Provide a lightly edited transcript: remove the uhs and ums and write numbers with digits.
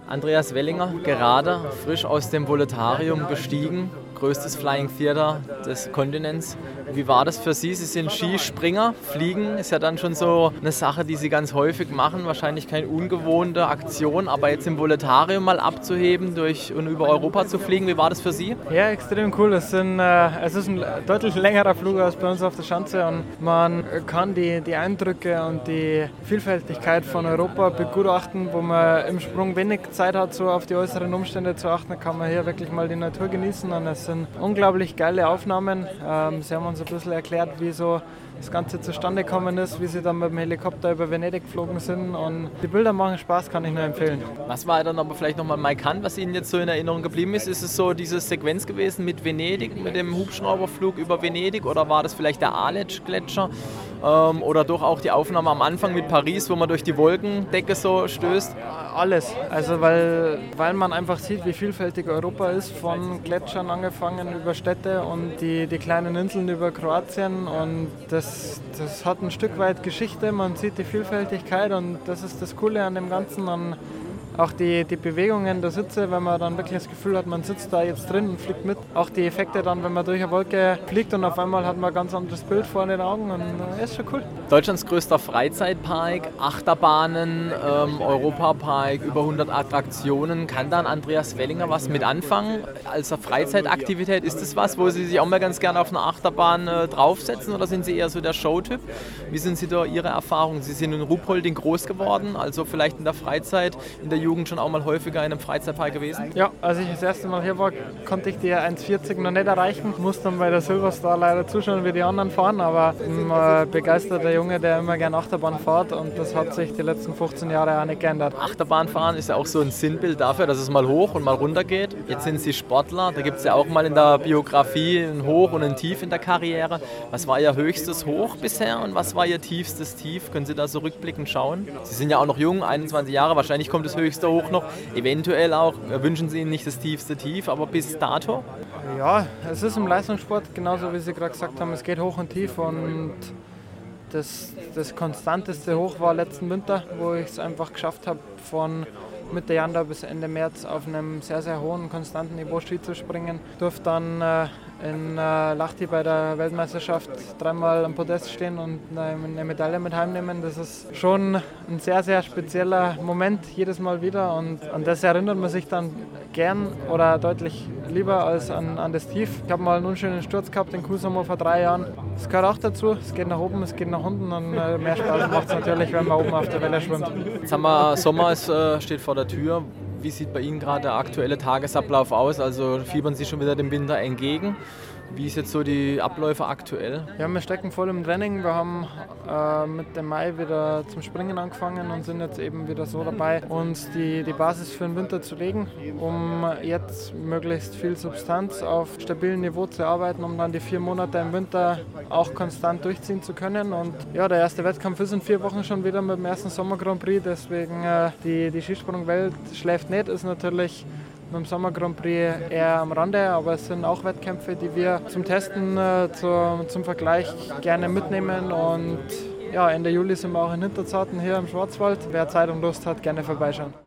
Andreas Wellinger, gerade frisch aus dem Voletarium gestiegen, größtes Flying Theater des Kontinents. Wie war das für Sie? Sie sind Skispringer, Fliegen ist ja dann schon so eine Sache, die Sie ganz häufig machen, wahrscheinlich keine ungewohnte Aktion, aber jetzt im Voletarium mal abzuheben und über Europa zu fliegen, wie war das für Sie? Ja, extrem cool. Es ist ein deutlich längerer Flug als bei uns auf der Schanze und man kann die Eindrücke und die Vielfältigkeit von Europa begutachten, wo man im Sprung wenig Zeit hat, so auf die äußeren Umstände zu achten, kann man hier wirklich mal die Natur genießen und es sind unglaublich geile Aufnahmen. Sie haben uns ein bisschen erklärt, wie so das Ganze zustande gekommen ist, wie sie dann mit dem Helikopter über Venedig geflogen sind und die Bilder machen Spaß, kann ich nur empfehlen. Was war dann aber vielleicht nochmal markant, was Ihnen jetzt so in Erinnerung geblieben ist? Ist es so diese Sequenz gewesen mit Venedig, mit dem Hubschrauberflug über Venedig oder war das vielleicht der Aletsch-Gletscher oder doch auch die Aufnahme am Anfang mit Paris, wo man durch die Wolkendecke so stößt? Alles, also weil man einfach sieht, wie vielfältig Europa ist, von Gletschern angefangen über Städte und die kleinen Inseln über Kroatien und das hat ein Stück weit Geschichte, man sieht die Vielfältigkeit und das ist das Coole an dem Ganzen. Und auch die Bewegungen der Sitze, wenn man dann wirklich das Gefühl hat, man sitzt da jetzt drin und fliegt mit. Auch die Effekte dann, wenn man durch eine Wolke fliegt und auf einmal hat man ein ganz anderes Bild vor den Augen und ist schon cool. Deutschlands größter Freizeitpark, Achterbahnen, Europapark, über 100 Attraktionen. Kann dann Andreas Wellinger was mit anfangen als eine Freizeitaktivität? Ist das was, wo Sie sich auch mal ganz gerne auf eine Achterbahn draufsetzen oder sind Sie eher so der Showtyp? Wie sind Sie da Ihre Erfahrungen? Sie sind in Ruhpolding groß geworden, also vielleicht in der Freizeit, in der Jugend schon auch mal häufiger in einem Freizeitpark gewesen? Ja, als ich das erste Mal hier war, konnte ich die 1,40 noch nicht erreichen. Musste dann bei der Silverstar leider zuschauen, wie die anderen fahren, aber ein begeisterter Junge, der immer gerne Achterbahn fährt und das hat sich die letzten 15 Jahre auch nicht geändert. Achterbahnfahren ist ja auch so ein Sinnbild dafür, dass es mal hoch und mal runter geht. Jetzt sind Sie Sportler, da gibt es ja auch mal in der Biografie ein Hoch und ein Tief in der Karriere. Was war Ihr höchstes Hoch bisher und was war Ihr tiefstes Tief? Können Sie da so rückblickend schauen? Sie sind ja auch noch jung, 21 Jahre, wahrscheinlich kommt das höchste Hoch noch. Eventuell auch, wünschen Sie Ihnen nicht das tiefste Tief, aber bis dato? Ja, es ist im Leistungssport genauso, wie Sie gerade gesagt haben, es geht hoch und tief und das konstanteste Hoch war letzten Winter, wo ich es einfach geschafft habe, von Mitte Januar bis Ende März auf einem sehr, sehr hohen, konstanten Niveau Ski zu springen. Durfte dann in Lahti bei der Weltmeisterschaft 3-mal am Podest stehen und eine Medaille mit heimnehmen. Das ist schon ein sehr, sehr spezieller Moment jedes Mal wieder und an das erinnert man sich dann gern oder deutlich lieber als an das Tief. Ich habe mal einen unschönen Sturz gehabt in Kusamo vor 3 Jahren. Das gehört auch dazu. Es geht nach oben, es geht nach unten und mehr Spaß macht es natürlich, wenn man oben auf der Welle schwimmt. Jetzt haben wir Sommer, es steht vor der Tür. Wie sieht bei Ihnen gerade der aktuelle Tagesablauf aus? Also fiebern Sie schon wieder dem Winter entgegen? Wie ist jetzt so die Abläufe aktuell? Ja, wir stecken voll im Training. Wir haben mit dem Mai wieder zum Springen angefangen und sind jetzt eben wieder so dabei, uns die Basis für den Winter zu legen, um jetzt möglichst viel Substanz auf stabilem Niveau zu arbeiten, um dann die 4 Monate im Winter auch konstant durchziehen zu können. Und ja, der erste Wettkampf ist in 4 Wochen schon wieder mit dem ersten Sommer Grand Prix, deswegen die Skisprungwelt schläft nicht, ist natürlich mit dem Sommer Grand Prix eher am Rande, aber es sind auch Wettkämpfe, die wir zum Testen, zum Vergleich gerne mitnehmen und ja, Ende Juli sind wir auch in Hinterzarten hier im Schwarzwald. Wer Zeit und Lust hat, gerne vorbeischauen.